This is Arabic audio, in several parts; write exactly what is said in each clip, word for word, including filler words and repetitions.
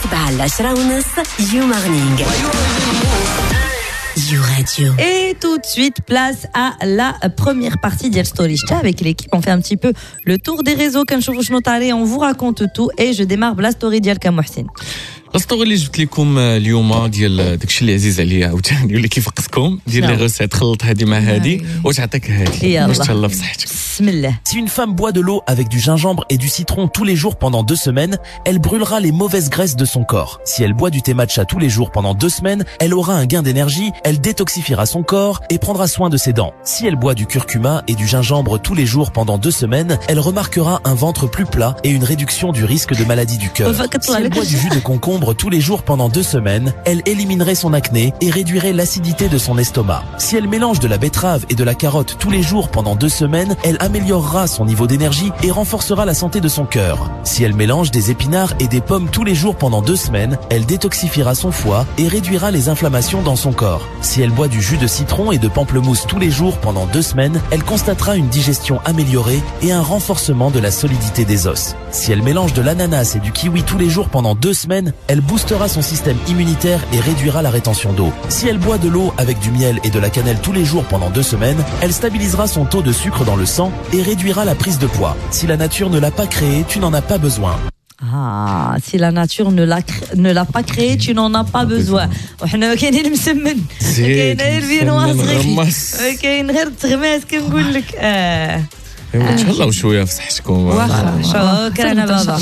السبعة لعشرة ونص You Morning. You Radio. Et tout de suite, place à la première partie d'El Storishta avec l'équipe. On fait un petit peu le tour des réseaux. On vous raconte tout et je démarre la story d'El Kamouhsin. الاسطوري اللي جبت لكم اليوم ديال داكشي اللي عزيز عليا عاوتاني واللي كيفقسكم ديال لي غوسيت خلط هذه مع هذه واش عطاك هذه واش تهلا بصحتك بسم الله. Si une femme boit de l'eau avec du gingembre et du citron tous les jours pendant deux semaines, elle brûlera les mauvaises graisses de son corps. Si elle boit du thé matcha tous les jours pendant deux semaines, elle aura un gain d'énergie, elle détoxifiera son corps et prendra soin de ses dents. Si elle boit du curcuma et du gingembre tous les jours pendant deux semaines, elle remarquera un ventre plus plat et une réduction du risque de maladie du cœur. Si elle boit du jus de concombre tous les jours pendant deux semaines, elle éliminerait son acné et réduirait l'acidité de son estomac. Si elle mélange de la betterave et de la carotte tous les jours pendant deux semaines, elle améliorera son niveau d'énergie et renforcera la santé de son cœur. Si elle mélange des épinards et des pommes tous les jours pendant deux semaines, elle détoxifiera son foie et réduira les inflammations dans son corps. Si elle boit du jus de citron et de pamplemousse tous les jours pendant deux semaines, elle constatera une digestion améliorée et un renforcement de la solidité des os. Si elle mélange de l'ananas et du kiwi tous les jours pendant deux semaines, elle boostera son système immunitaire et réduira la rétention d'eau. Si elle boit de l'eau avec du miel et de la cannelle tous les jours pendant deux semaines, elle stabilisera son taux de sucre dans le sang et réduira la prise de poids. Si la nature ne l'a pas créé, tu n'en as pas besoin. Ah, si la nature ne l'a, ne l'a pas créé, tu n'en as pas besoin. وحنا كاينين المسمن كاين الفينو صغير كاين غير التغماس كنقول لك اه تهلاو شويه في صحتكم واخا شكرا بابا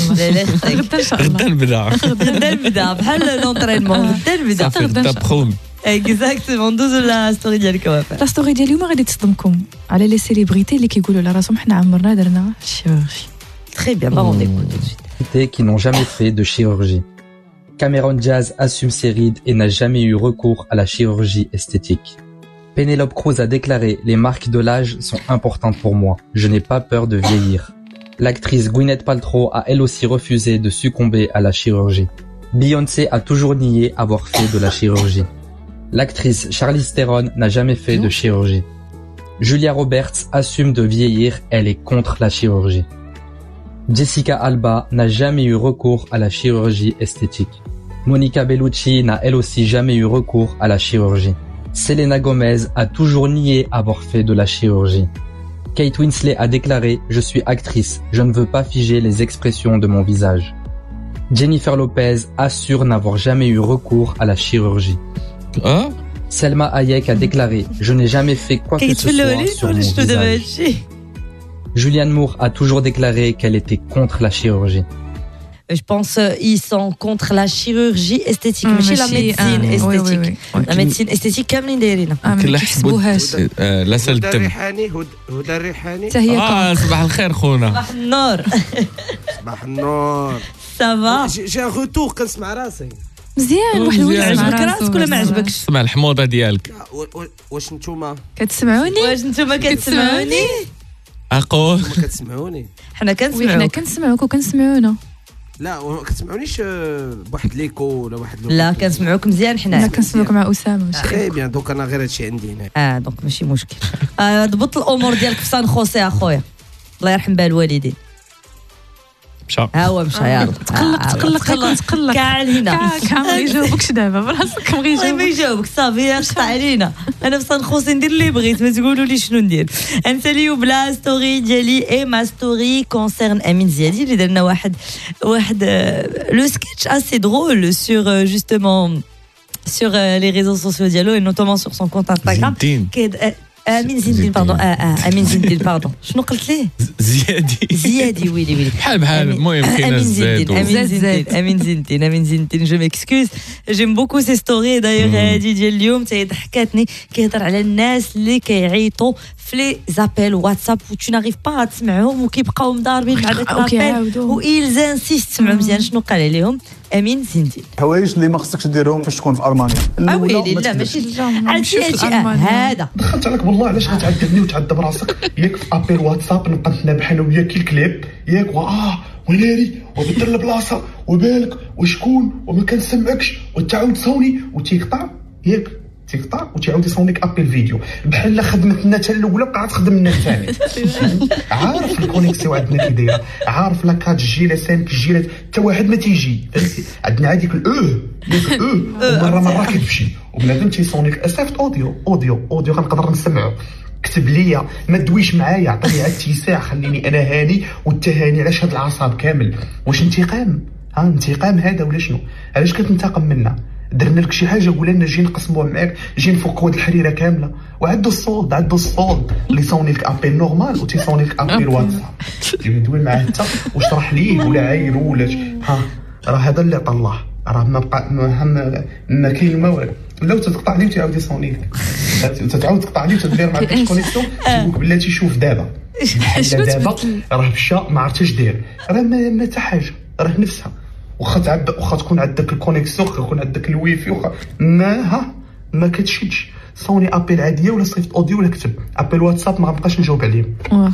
غدا نبدا غدا نبدا بحال لونطرينمون غدا نبدا غدا بخون اكزاكتومون دوزو لا ستوري ديالك وافا لا ستوري ديال اليوم غادي تصدمكم على لي سيليبريتي اللي كيقولوا على راسهم حنا عمرنا درنا الشيروغي. Très bien, bah on écoute tout de suite. Qui n'ont jamais fait de chirurgie. Cameron Diaz assume ses rides et n'a jamais eu recours à la chirurgie esthétique. Penelope Cruz a déclaré « Les marques de l'âge sont importantes pour moi. Je n'ai pas peur de vieillir. » L'actrice Gwyneth Paltrow a elle aussi refusé de succomber à la chirurgie. Beyoncé a toujours nié avoir fait de la chirurgie. L'actrice Charlize Theron n'a jamais fait de chirurgie. Julia Roberts assume de vieillir, elle est contre la chirurgie. Jessica Alba n'a jamais eu recours à la chirurgie esthétique. Monica Bellucci n'a elle aussi jamais eu recours à la chirurgie. Selena Gomez a toujours nié avoir fait de la chirurgie. Kate Winslet a déclaré « Je suis actrice, je ne veux pas figer les expressions de mon visage ». Jennifer Lopez assure n'avoir jamais eu recours à la chirurgie. Hein? Selma Hayek a déclaré « Je n'ai jamais fait quoi que ce soit sur mon visage ». Julianne Moore a toujours déclaré qu'elle était contre la chirurgie. Je pense qu'ils sont contre la chirurgie esthétique, mmh, mais la médecine ah, esthétique. Oui, oui, oui. La médecine esthétique كاملين دايرينها. كل حسبوهاش لا سال الدم. الريحاني هدى الريحاني. اه صباح الخير خونا. صباح النور. صباح النور. سافا. جا روتور كنسمع راسي. مزيان واحد الولد عجبك راسك ولا ما عجبكش؟ سمع الحموضه ديالك. واش نتوما كتسمعوني؟ واش نتوما كتسمعوني؟ اقول ما كتسمعوني. حنا كنسمعوك. حنا كنسمعوك وكنسمعونا. لا ما كتسمعونيش بواحد ليكو ولا واحد لا كنسمعوك مزيان حنا. حنا كنسمعوك مع اسامه. خي بيان دونك انا غير هادشي عندي هنا. اه دونك ماشي مشكل. آه ضبط الامور ديالك في سان خوسي اخويا. الله يرحم بها الوالدين. مشى ها هو مشى يلا. تقلق تقلق تقلق تقلق كاع هنا. كاع ما يجاوبكش دابا براسك بغي يجاوبك. ما يجاوبك صافي قطع علينا. انا في سان خوسي ندير اللي بغيت ما تقولوا لي شنو ندير. نساليو بلا ستوري ديالي اي ما ستوري كونسيرن امين زيادي اللي درنا واحد واحد لو سكتش اسي درول سور جوستومون sur les réseaux sociaux ديالو et notamment sur son compte Instagram. امين زين باردون اه اه امين زين باردون شنو قلت ليه زيادي زيادي ويلي ويلي بحال بحال المهم كاين الزاد امين زين امين زين امين زين جو ميكسكوز جيم بوكو سي ستوري دايوغ هادي ديال اليوم تيضحكاتني كيهضر على الناس اللي كيعيطوا في لي زابيل واتساب و تو ناريف با تسمعهم وكيبقاو مضاربين مع داك لابيل و ايلز انسيست تسمعوا مزيان شنو قال عليهم امين زينتين. حوايج اللي ما خصكش ديرهم فاش تكون في المانيا. ويلي لا ماشي عرفتي هادشي هذا دخلت عليك والله علاش غتعذبني وتعذب راسك ياك في ابيل واتساب نبقى نلعب حنا وياك الكليب ياك واه وناري وبدل البلاصه وبالك وشكون وما كنسمعكش وتعاود تصوني وتيقطع ياك تيقطع وتعاود يصونيك ابل فيديو بحال خدمت لنا حتى الاولى بقى تخدم لنا الثاني. عارف الكونيكسيون عندنا كي دايره، عارف لا كات جي لا سانك جي لا حتى واحد ما تيجي. عندنا هذيك الاو ديك او مره مره كتمشي وبنادم تيصونيك صيفط اوديو اوديو اوديو غنقدر نسمعو. كتب ليا ما تدويش معايا، عطيني عاد اتساع، خليني انا هاني والتهاني. علاش هاد العصاب كامل؟ واش انتقام؟ ها انتقام هذا ولا شنو؟ علاش كتنتقم منا؟ درنا لك شي حاجه ولا لنا جي نقسموها معاك، جي نفكوا هاد الحريره كامله. وعندو الصولد عندو الصولد اللي يصوني لك ابل نورمال وتيصوني لك ابل واتساب. جيب دوي معاه انت واشرح ليه ولا عايرو ولا ها. راه هذا اللي عطا الله، راه ما بقى ما, ما كاين ما والو. لو تقطع لي وتعاود يصوني لك، تتعاود تقطع لي وتدير معاك الكونيكسيون. تقولك بلاتي شوف دابا دابا راه مشى ما عرفتش داير، راه ما حتى حاجه، راه نفسها. واخا تعب واخا تكون عندك الكونيكسيون، واخا يكون عندك الويفي، واخا ما ها ما كتشدش. صوني ابل عاديه ولا صيفط اوديو ولا كتب ابل واتساب ما غنبقاش نجاوب عليهم.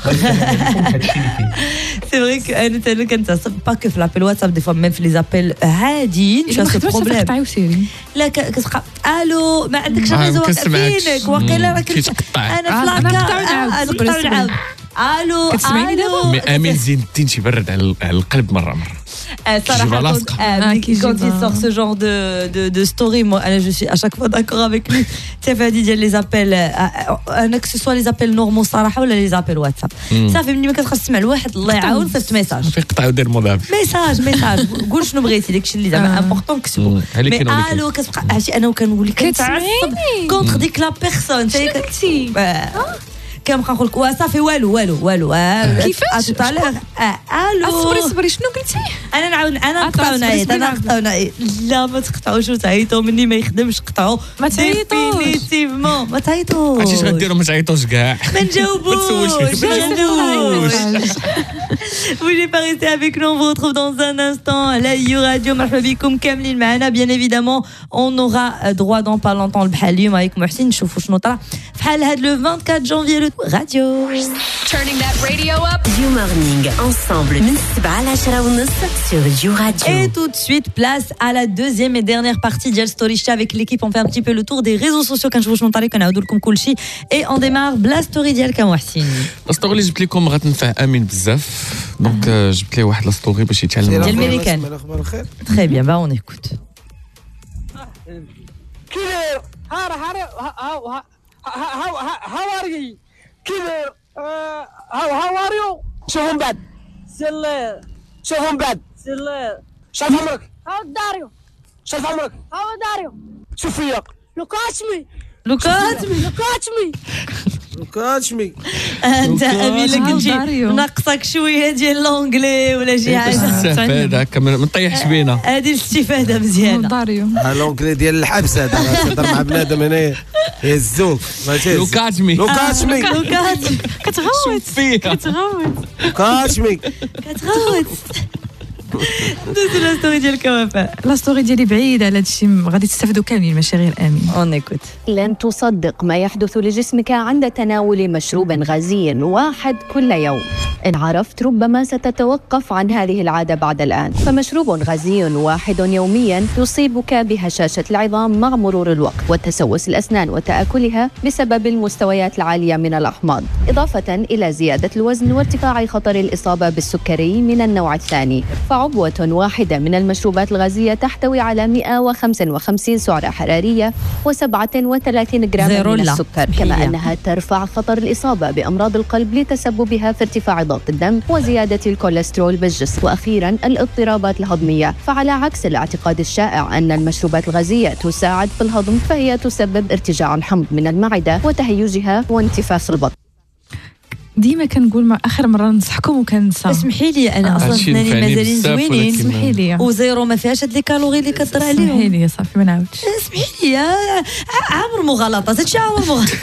هادشي اللي كاين. سي فري كو انا تاع كنت با كو في لابل واتساب دي فوا ميم في لي زابيل عاديين شو سو بروبليم. لا كتبقى الو ما عندكش ريزو فينك واقيلا راه كنت انا في لاكا نقطع نعاود الو الو. مي امين زين الدين تيبرد على القلب مره مره. صراحه quand il sort ce genre de de de story, moi je suis à chaque fois d'accord avec lui. تفادي ديال لي زابيل انا que ce soit les appels normaux صراحه ولا لي زابيل واتساب صافي ملي ما كتخص تسمع لواحد الله يعاون صيفط ميساج في قطع ودير مضاف ميساج ميساج قول شنو بغيتي داكشي اللي زعما امبورطون كتبو. مي الو كتبقى عرفتي انا وكنقول لك كتعصب كونتر ديك لا بيرسون تي كنبقى نقول لك وصافي والو والو والو كيفاش طالع الو صبري صبري شنو قلتي؟ انا نعاود انا نقطعو نعيط انا نقطعو نعيط. لا ما تقطعوش وتعيطوا مني ما يخدمش قطعوا ما تعيطوش ديفينيتيفمون ما تعيطوش. عرفتي اش غديروا؟ ما تعيطوش كاع ما نجاوبوش ما نجاوبوش. Vous n'êtes pas resté avec nous, on vous retrouve dans un instant à la You Radio. مرحبا بكم كاملين معنا. Bien évidemment on aura droit dans pas longtemps البحال اليوم عليكم محسن نشوفوا شنو طرا بحال هاد le vingt-quatre janvier le radio. Turning that radio up. You Morning ensemble من سبعة لعشرة ونص sur You Radio. Et tout de suite place à la deuxième et dernière partie ديال ستوري شتا avec l'équipe. On fait un petit peu le tour des réseaux sociaux كنشوفوا شنو طرا كنعاودوا لكم كلشي. Et on démarre بلا ستوري ديالك محسن. الستوري اللي جبت لكم غتنفع امين بزاف دونك جبت ليه واحد الستوري باش يتعلم ديال الميريكان. Très bien, bah on écoute. كده هار هار هاو هاو هاو ار يو كده هاو هاو ار يو شوفهم بعد سل شوفهم بعد سل شوف عمرك هاو داريو شوف عمرك هاو داريو شوف فيا لوكاتشمي لوكاتشمي لوكاتشمي لوكاتشمي انت امين لك تجي ناقصك شويه ديال لونجلي ولا شي حاجه استفاد هكا ما طيحش بينا. هذه الاستفاده مزيانه. داريو لونجلي ديال الحبس هذا تهضر مع بنادم هنايا يهزوك لوكاتشمي لوكاتشمي لوكاتشمي كتغوت فيها كتغوت لوكاتشمي كتغوت. دوزو لا ستوري ديالك وفاء. لا ستوري ديالي بعيده على هادشي غادي تستافدوا كاملين ماشي غير امين. اون ايكوت. لن تصدق ما يحدث لجسمك عند تناول مشروب غازي واحد كل يوم. إن عرفت ربما ستتوقف عن هذه العادة بعد الآن. فمشروب غازي واحد يوميا يصيبك بهشاشة العظام مع مرور الوقت وتسوس الأسنان وتآكلها بسبب المستويات العالية من الأحماض، إضافة إلى زيادة الوزن وارتفاع خطر الإصابة بالسكري من النوع الثاني. فعبوة واحدة من المشروبات الغازية تحتوي على مئة وخمسة وخمسين سعرة حرارية وسبعة وثلاثين جرام من السكر، كما أنها ترفع خطر الإصابة بأمراض القلب لتسببها في ارتفاع ضغط الدم وزيادة الكوليسترول بالجسم. وأخيرا الاضطرابات الهضمية. فعلى عكس الاعتقاد الشائع أن المشروبات الغازية تساعد في الهضم، فهي تسبب ارتجاع الحمض من المعدة وتهيجها وانتفاخ البطن. ديما كنقول ما اخر مره نصحكم وكنسى. اسمحي لي انا اصلا سناني مازالين زوينين. اسمحي لي وزيرو ما فيهاش هاد لي كالوري اللي كتطرى عليهم. اسمحي لي صافي ما نعاودش. اسمحي لي عامر مغالطات هادشي عامر مغالطات.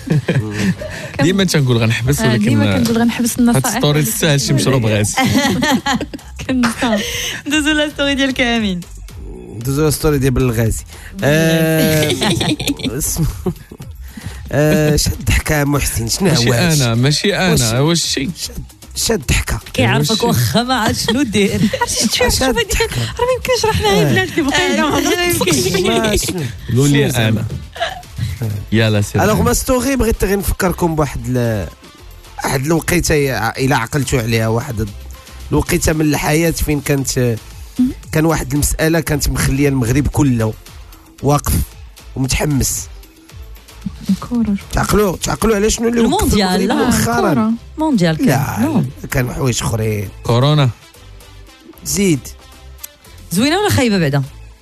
ديما تنقول غنحبس ولكن ديما كنقول غنحبس النصائح. هاد ستوري تستاهل شي مشروب غازي. كنسى. دوزو لا ستوري ديالك امين. دوزو لا ستوري ديال الغازي. شاد حكا محسن شنو هو؟ ماشي انا ماشي انا واش شي شاد حكا كيعرفك واخا ما عرفت شنو دير. شوف راه ما يمكنش رحنا غير بلاد اللي بقينا. قولوا لي انا يلا سير. الوغ ما ستوري بغيت غير نفكركم بواحد ل... واحد الوقيته الى عقلتوا عليها، واحد الوقيته من الحياه فين كانت كان واحد المساله كانت مخليه المغرب كله واقف ومتحمس. كورة. تعقلوا تعقلوا على شنو اللي المونديال. لا كورة مونديال كان لا كان حوايج اخرين. كورونا زيد زوينه ولا خايبه بعدا؟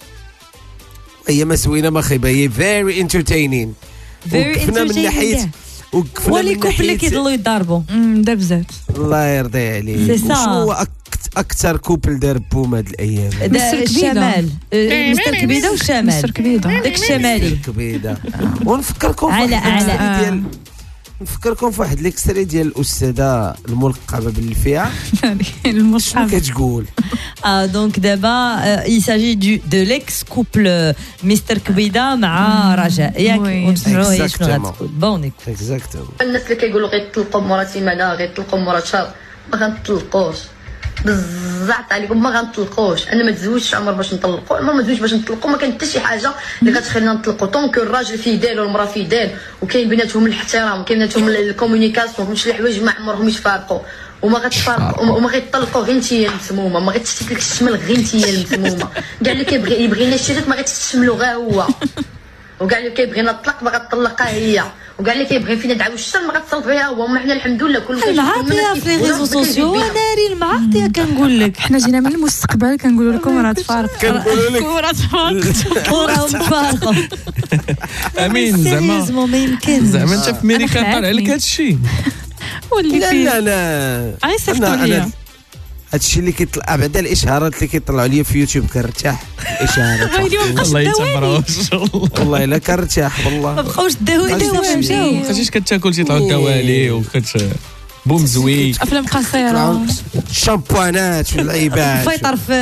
هي ما زوينه ما خايبه، هي فيري انترتينين. وقفنا من ناحيه وقفنا ولي كوب اللي كيضلوا يضربوا دار بزاف. الله يرضي عليك. شنو هو اكثر كوبل دار بوم هاد الايام؟ الشمال مستر كبيده والشمال. مستر كبيده داك الشمالي كبيده. ونفكركم على على ديال نفكركم في واحد ليكستري ديال الاستاذه الملقبه بالفيا. المصحف كتقول اه دونك دابا il s'agit du de l'ex couple مستر كبيده مع رجاء ياك ونسمعوا هي شنو غتقول. بون اكزاكتومون. الناس اللي كيقولوا غيطلقوا مراتي مانا غيطلقوا مرات شهر ما غنطلقوش بزعت عليكم ما غنطلقوش. انا ما تزوجتش عمر باش نطلقوا عمر ما تزوجت باش نطلقوا ما كان حتى شي حاجه اللي كتخلينا نطلقوا طونك الراجل فيدال والمراه فيدال وكاين بيناتهم الاحترام وكاين بيناتهم الكومونيكاسيون ماشي الحوايج ما عمرهم يتفارقوا وما غتفارقوا وما غيطلقوا غير انت هي المسمومه ما غتشتي لك الشمل غير انت هي المسمومه. كاع اللي كيبغي يبغينا الشتات ما غتشملو غير هو وكاع اللي كيبغينا الطلاق ما غتطلقها هي وكاع اللي كيبغي فينا دعوه الشر ما غتصلت بها هو. وما حنا الحمد لله كل المعاطيه في لي ريزو سوسيو ناري المعاطيه كنقول لك حنا جينا من المستقبل كنقولوا لكم راه تفارق كنقولوا لك راه تفارق وراهم تفارقوا. امين زعما ما يمكن زعما انت في ميريكا طالع لك هذا الشيء واللي لا فيه لا لا عيصيفطوا ليا هادشي اللي كيطلع بعدا الاشهارات اللي كيطلعوا لي في يوتيوب كنرتاح. الاشهارات والله يتبروش والله الا كنرتاح والله ما بقاوش الدواوي مشاو ما خاصيش كتاكل شي طعود دوالي وكت بوم زوي افلام قصيره الشامبوانات واللعيبات فيطر في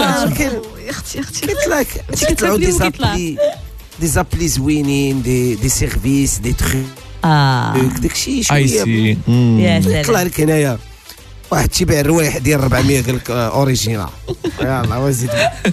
اختي اختي كيطلع كيطلعوا دي زابلي دي زابلي زوينين دي دي سيرفيس دي تروك اه داكشي اي شويه سي يا سلام. يطلع لك هنايا واحد تيبيع الروايح ديال أربعمية قال لك اوريجينال يلاه وزيد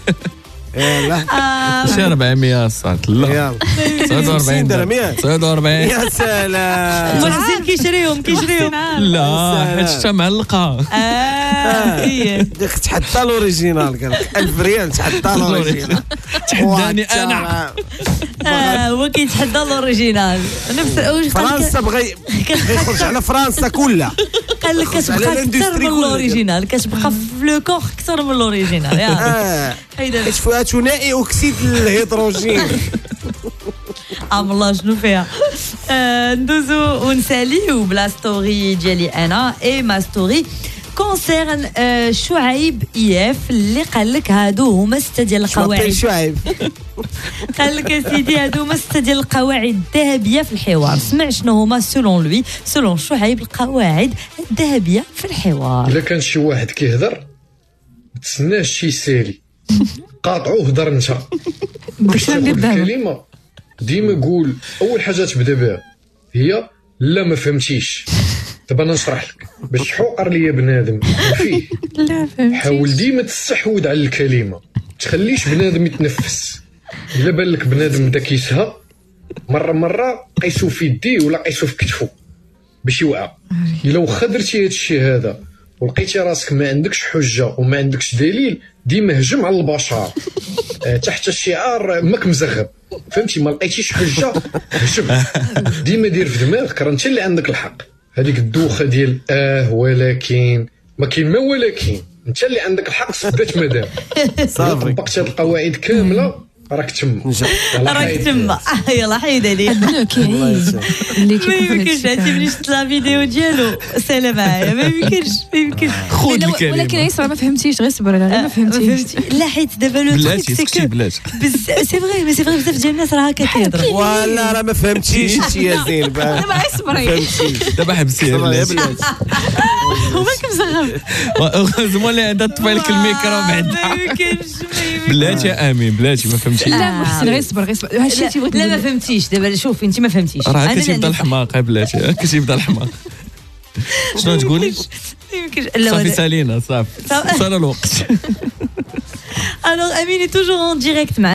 يلاه شي أربعمية صات لا يلا تسعة وأربعين درهم تسعة وأربعين. يا سلام المحسن كيشريهم كيشريهم لا حيت شتا معلقه اه هي داك تحدى الاوريجينال قال لك ألف ريال تحدى الاوريجينال تحداني انا اه هو كيتحدى الاوريجينال نفس فرنسا بغى يخرج على فرنسا كلها قال لك كتبقى اكثر من الاوريجينال كتبقى في لو كور اكثر من الاوريجينال يا حيد كتشوفها ثنائي اكسيد الهيدروجين. ام الله شنو فيها. ندوزو ونساليو بلا ستوري ديالي انا اي ما ستوري كونسيرن شعيب اياف اللي قال لك هادو هما سته ديال القواعد. شعيب قال لك يا سيدي هادو هما سته ديال القواعد الذهبيه في الحوار. سمع شنو هما سولون لوي سولون شعيب القواعد الذهبيه في الحوار. الا كان شي واحد كيهضر ما تسناش شي سيري قاطعوه هضر انت باش تاخذ الكلمه ديما قول اول حاجه تبدا بها هي لا ما فهمتيش. دابا انا نشرح لك باش حقر ليا بنادم فيه. لا فهمتي حاول ديما تستحوذ على الكلمه تخليش بنادم يتنفس. الا بان لك بنادم بدا كيسها مره مره قيسو في يديه ولا قيسو في كتفو باش يوعى. الا واخا درتي هذا الشيء هذا ولقيتي راسك ما عندكش حجه وما عندكش دليل ديما هجم على البشر تحت الشعار ماك مزغب فهمتي. ما لقيتيش حجه هجم ديما دير في دماغك راه انت اللي عندك الحق. هذيك الدوخه ديال اه ولكن ما كاين ما ولكن انت اللي عندك الحق صدات مدام صافي. طبقت هذه القواعد كامله راك تما راك تما. يلا حيد عليه اللي ما يمكنش عرفتي ملي شفت لا فيديو ديالو سلام معايا ما يمكنش ما يمكنش. خذ الكلمه ولكن يسرا ما فهمتيش غير صبر لا ما فهمتيش. لا حيت دابا لو بلاتي سكتي بلاتي سي فري مي سي فري بزاف ديال الناس راه هكا كيهضروا ولا راه ما فهمتيش انت يا زين. دابا غير صبري دابا حبسيه بلاتي هو مالك مزغب هزموا لي عندها طفيلك الميكرو بعدا ما يمكنش بلاتي يا امين بلاتي ما فهمتيش. لا محسن غير صبر غير صبر هادشي تيبغي لا ما فهمتيش دابا شوف انت ما فهمتيش راه هكا تيبدا الحماق بلاتي هكا تيبدا الحماق. شنو تقولي؟ ما يمكنش صافي سالينا صافي صار الوقت. Alors Amine est toujours en direct.